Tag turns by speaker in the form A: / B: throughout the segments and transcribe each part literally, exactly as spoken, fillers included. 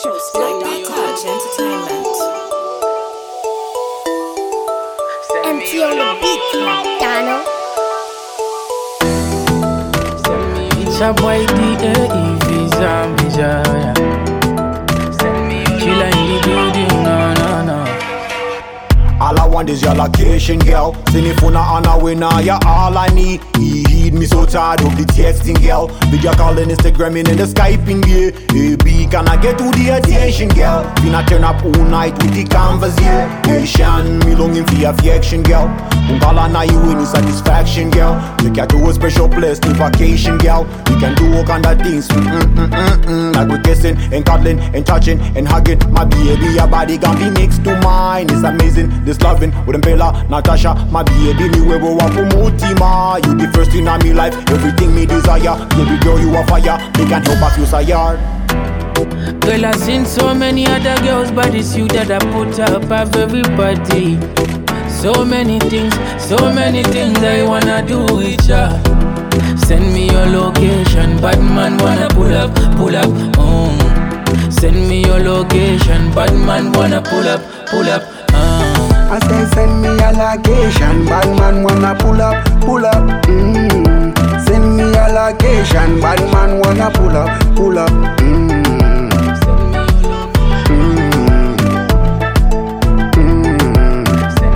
A: Black Touch Entertainment.
B: Empty on the beat, Donald.
C: It's a boy D A E Visa Visa. Chilla in the building, no no no.
D: All I want is your location, girl. Send if una on a winner, you're all I need. He heed me so tired of the texting, girl. Video calling, Instagramming, and the Skyping, yeah. Hey, B, can I get to the attention, girl? Finna turn up all night with the conversation. Me longing for your affection, girl. Ungala na you in satisfaction, girl. Take you to a special place, to vacation, girl. We can do all kind of things, mm-mm-mm-mm. Like we kissing, and cuddling, and touching, and hugging. My baby, your body got me next to mine. It's amazing. This loving with Bella, Natasha, my baby, me we will walk Mutima. You the first in my life, everything me desire. Baby girl, you a fire, they can help us use a yard.
C: Girl, I've seen so many other girls, but it's you that I put up of everybody. So many things, so many things I wanna do with ya. Send me your location, bad man wanna pull up, pull up, um. Send me your location, bad man wanna pull up, pull up, um.
E: I say send me a location, bad man wanna pull up, pull up. Mm. Send me a location, bad man wanna pull up, pull up. Mm. Mm. Mm.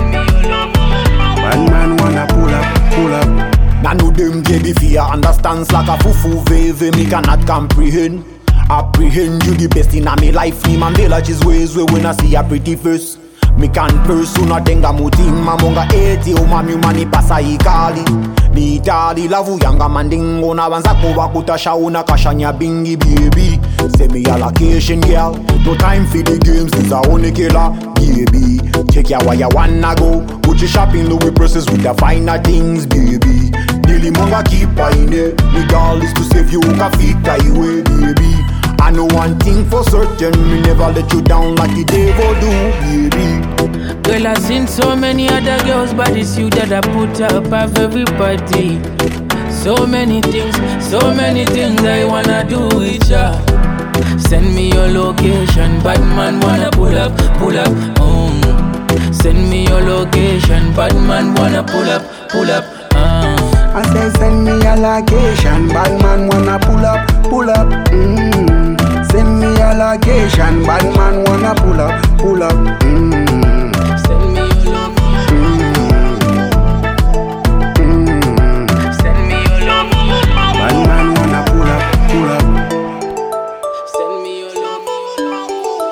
E: Bad man wanna pull up, pull up.
D: Now know them baby fear understands like a fufu veve me cannot comprehend. Apprehend you the best in a me life. Ni Mandela is ways where when I see a pretty face. Mi can persuna tenga mutima monga eti umami umani pasa ikali ni itali lavu yanga mandingo na banzako wakutasha una kashanya bingi baby. Send me a location, girl. No time for the games, this a only killer, baby. Check ya where you wanna go. Put your shopping Louis purses with the finer things, baby. Nearly monga keep in there. Me girl is to save you ka fit away, baby. I know one thing for certain, me never let you down like the devil do, baby.
C: Girl, I've seen so many other girls, but it's you that I put up of everybody. So many things, so many things I wanna do with ya. Send me your location, bad man wanna pull up, pull up, um. Send me your location, bad man wanna pull up, pull up, um.
E: I say send me a location, bad man wanna pull up, pull up. Mm. Send me a location, bad man wanna pull up, pull up. Mm.
C: Send me your location.
E: Mm. Mm.
C: Send me your location.
E: Bad man wanna pull up, pull up.
C: Send me your location.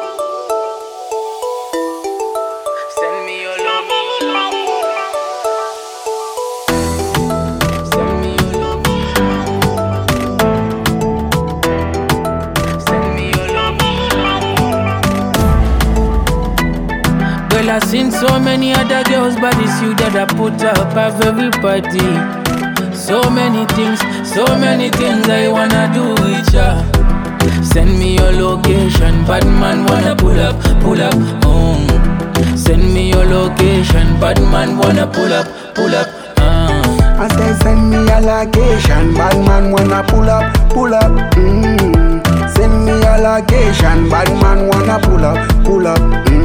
C: Send me your location. Send me your location. Girl, I've seen so many other girls, but it's you that I put up of everybody. So many things, so many things I wanna do with ya. Send me your location, bad man wanna pull up, pull up, um. Send me your location, bad man wanna pull up, pull up, um.
E: I say send me a location, bad man wanna pull up, pull up. Mm. Send me a location, bad man wanna pull up, pull up. Mm.